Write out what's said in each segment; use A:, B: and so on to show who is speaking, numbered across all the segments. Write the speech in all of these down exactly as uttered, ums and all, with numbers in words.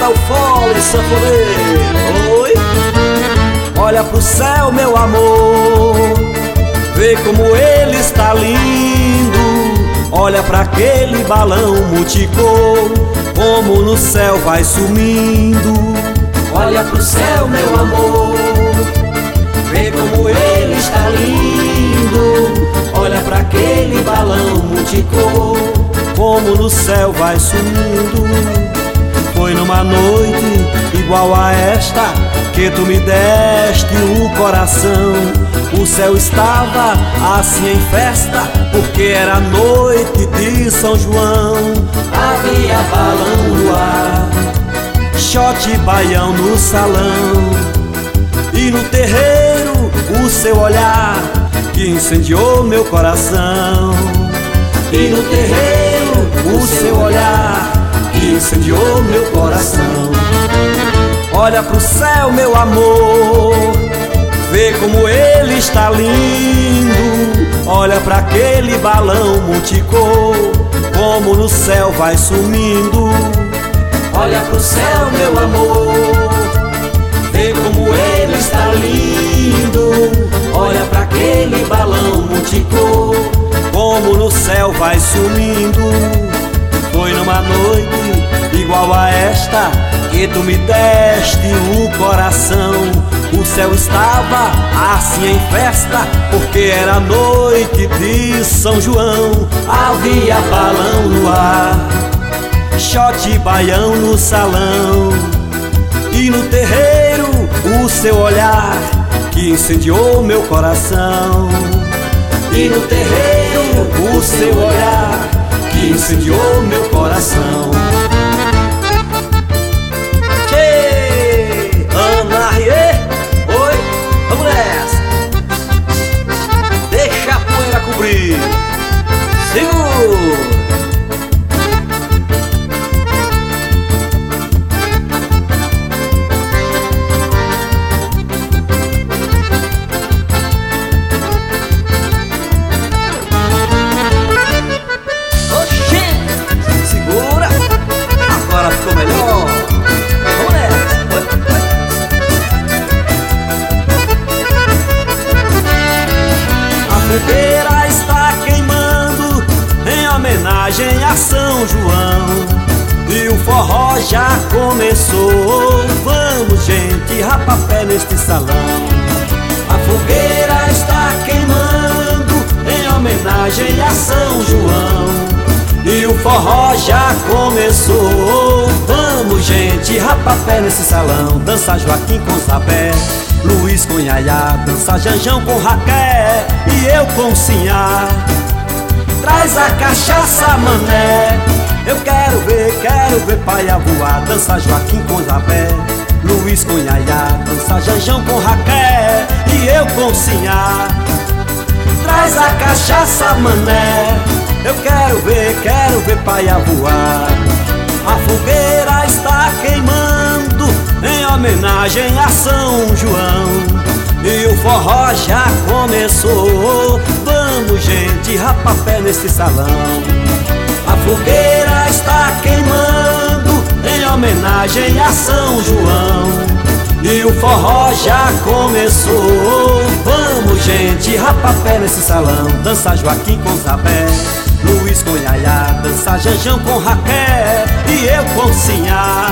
A: o fole sanfoneiro. Oi? Olha pro céu, meu amor, vê como ele está lindo. Olha pra aquele balão multicor, como no céu vai sumindo. Olha pro céu, meu amor, vê como ele está lindo. Olha pra aquele balão multicor, como no céu vai sumindo. Foi numa noite igual a esta que tu me deste o coração. O céu estava assim em festa, porque era noite de São João. Havia balão no ar, shot e baião no salão, e no terreiro o seu olhar que incendiou meu coração. E no terreiro o seu olhar que incendiou meu coração. Olha pro céu, meu amor, vê como ele está lindo. Olha pra aquele balão multicor, como no céu vai sumindo. Olha pro céu, meu amor, vê como ele está lindo. Olha pra aquele balão multicor, como no céu vai sumindo. Foi numa noite igual a esta que tu me deste o coração. O céu estava assim em festa, porque era noite de São João. Havia balão no ar, shot e baião no salão, e no terreiro o seu olhar que incendiou meu coração. E no terreiro o seu olhar que incendiou meu coração. Tchê, Ana Rie, oi, vamos nessa. Deixa a poeira cobrir, segura. A fogueira está queimando em homenagem a São João, e o forró já começou. Vamos, gente, rapapé neste salão. A fogueira está queimando em homenagem a São João, e o forró já começou. Vamos, gente, rapapé nesse salão. Dança Joaquim com Zabé, Luiz com Yaya, dança Janjão com Raquel e eu com Sinhá. Traz a cachaça, mané, eu quero ver, quero ver paia voar. Dança Joaquim com Zabé, Luiz com Yaya, dança Janjão com Raquel e eu com Sinhá. Traz a cachaça, mané, eu quero ver, quero ver paia voar. A fogueira está queimando em homenagem a São João, e o forró já começou. Vamos, gente, rapapé nesse salão. A fogueira está queimando em homenagem a São João, e o forró já começou. Vamos, gente, rapapé nesse salão. Dança Joaquim com Zabé, Luiz com Yaya, dança Janjão com Raquel e eu com Sinhá.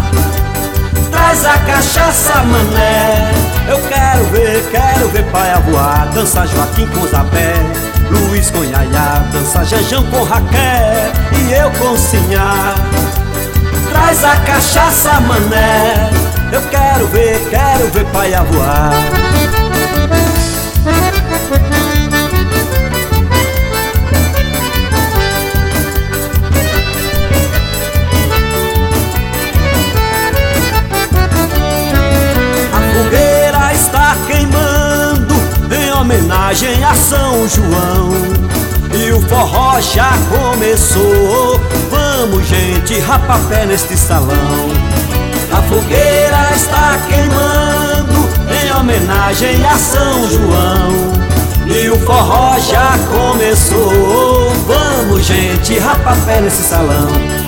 A: Traz a cachaça, mané, eu quero ver, quero ver paia voar. Dança Joaquim com Zabé, Luiz com Yaya, dança Janjão com Raquel e eu com Sinhá. Traz a cachaça, mané, eu quero ver, quero ver paia voar. Homenagem a São João, e o forró já começou. Vamos, gente, rapapé neste salão. A fogueira está queimando em homenagem a São João, e o forró já começou. Vamos, gente, rapapé nesse salão.